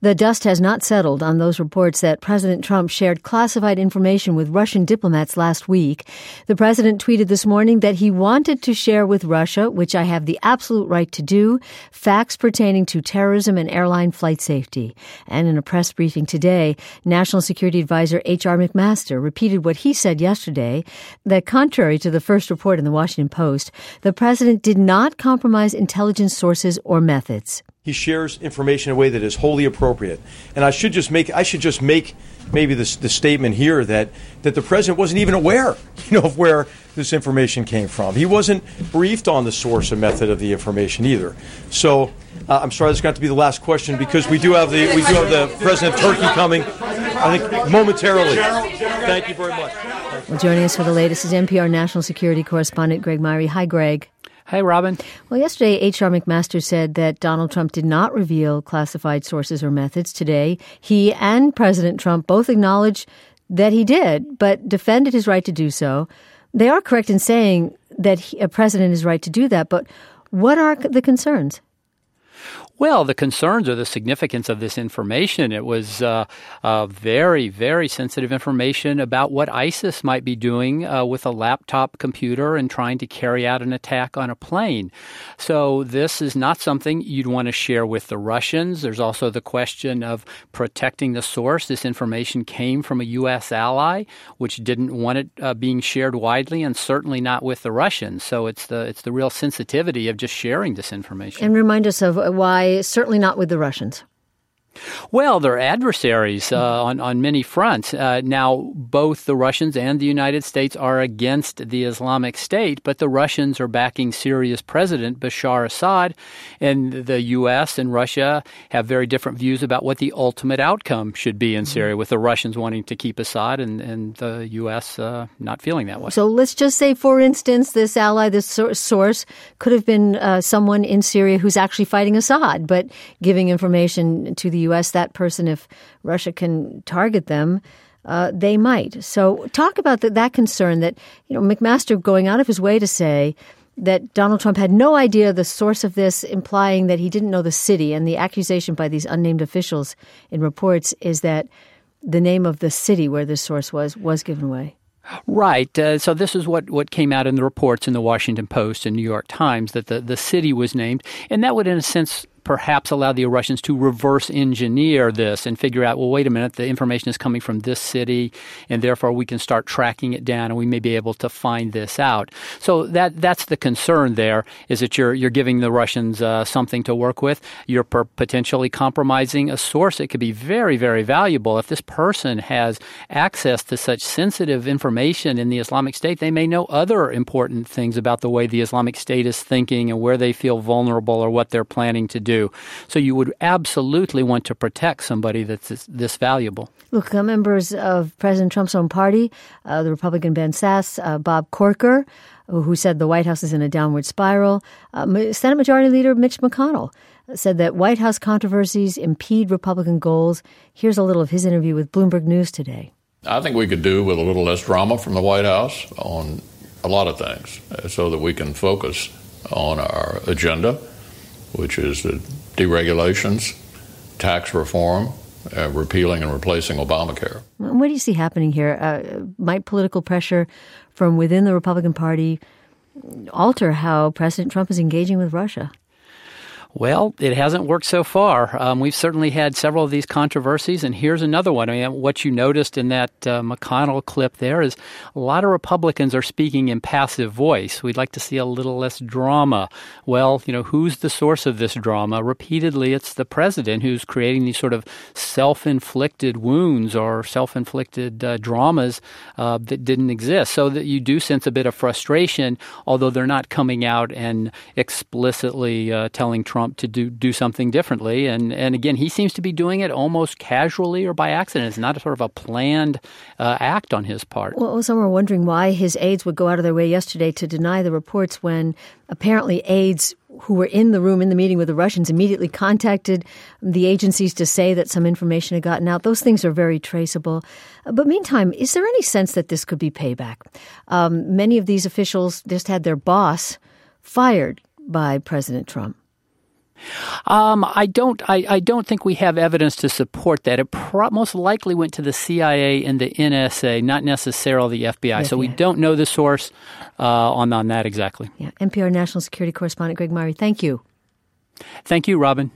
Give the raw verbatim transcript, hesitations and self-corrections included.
The dust has not settled on those reports that President Trump shared classified information with Russian diplomats last week. The president tweeted this morning that he wanted to share with Russia, which I have the absolute right to do, facts pertaining to terrorism and airline flight safety. And in a press briefing today, National Security Advisor H R McMaster repeated what he said yesterday, that contrary to the first report in the Washington Post, the president did not compromise intelligence sources or methods. He shares information in a way that is wholly appropriate. And I should just make I should just make maybe this the statement here that, that the president wasn't even aware, you know, of where this information came from. He wasn't briefed on the source and method of the information either. So uh, I'm sorry, this is going to have to be the last question because we do have the we do have the president of Turkey coming, I think, momentarily. Thank you very much. Well, joining us for the latest is N P R national security correspondent Greg Myrie. Hi, Greg. Hey, Robin. Well, yesterday, H R McMaster said that Donald Trump did not reveal classified sources or methods. Today, he and President Trump both acknowledged that he did, but defended his right to do so. They are correct in saying that he, a president is right to do that, but what are the concerns? Well, the concerns are the significance of this information. It was uh, uh, very, very sensitive information about what ISIS might be doing uh, with a laptop computer and trying to carry out an attack on a plane. So this is not something you'd want to share with the Russians. There's also the question of protecting the source. This information came from a U S ally, which didn't want it uh, being shared widely, and certainly not with the Russians. So it's the it's the real sensitivity of just sharing this information. And remind us of why. Certainly not with the Russians. Well, they're adversaries uh, on, on many fronts. Uh, now, both the Russians and the United States are against the Islamic State, but the Russians are backing Syria's president, Bashar Assad, and the U S and Russia have very different views about what the ultimate outcome should be in Syria, with the Russians wanting to keep Assad and, and the U S uh, not feeling that way. So let's just say, for instance, this ally, this source, could have been uh, someone in Syria who's actually fighting Assad, but giving information to the U S, that person, if Russia can target them, uh, they might. So talk about the, that concern that, you know, McMaster going out of his way to say that Donald Trump had no idea the source of this, implying that he didn't know the city. And the accusation by these unnamed officials in reports is that the name of the city where this source was, was given away. Right. Uh, so this is what, what came out in the reports in the Washington Post and New York Times, that the, the city was named. And that would, in a sense, perhaps allow the Russians to reverse engineer this and figure out, well, wait a minute, the information is coming from this city, and therefore we can start tracking it down, and we may be able to find this out. So that that's the concern there, is that you're you're giving the Russians uh, something to work with. You're per- potentially compromising a source that could be very, very valuable. If this person has access to such sensitive information in the Islamic State, they may know other important things about the way the Islamic State is thinking and where they feel vulnerable or what they're planning to do. So you would absolutely want to protect somebody that's this, this valuable. Look, uh, members of President Trump's own party, uh, the Republican Ben Sasse, uh, Bob Corker, who said the White House is in a downward spiral, uh, Senate Majority Leader Mitch McConnell said that White House controversies impede Republican goals. Here's a little of his interview with Bloomberg News today. I think we could do with a little less drama from the White House on a lot of things so that we can focus on our agenda, which is the deregulations, tax reform, uh, repealing and replacing Obamacare. What do you see happening here? Uh, might political pressure from within the Republican Party alter how President Trump is engaging with Russia? Well, it hasn't worked so far. Um, we've certainly had several of these controversies, and here's another one. I mean, what you noticed in that uh, McConnell clip there is a lot of Republicans are speaking in passive voice. We'd like to see a little less drama. Well, you know, who's the source of this drama? Repeatedly, it's the president who's creating these sort of self-inflicted wounds or self-inflicted uh, dramas uh, that didn't exist. So that you do sense a bit of frustration, although they're not coming out and explicitly uh, telling Trump to do do something differently. And, and again, he seems to be doing it almost casually or by accident. It's not a sort of a planned uh, act on his part. Well, some are wondering why his aides would go out of their way yesterday to deny the reports when apparently aides who were in the room in the meeting with the Russians immediately contacted the agencies to say that some information had gotten out. Those things are very traceable. But meantime, is there any sense that this could be payback? Um, many of these officials just had their boss fired by President Trump. Um, I don't. I, I don't think we have evidence to support that. It pro- most likely went to the C I A and the N S A, not necessarily the F B I. So we don't know the source uh, on on that exactly. Yeah. N P R National Security Correspondent Greg Myre, thank you. Thank you, Robin.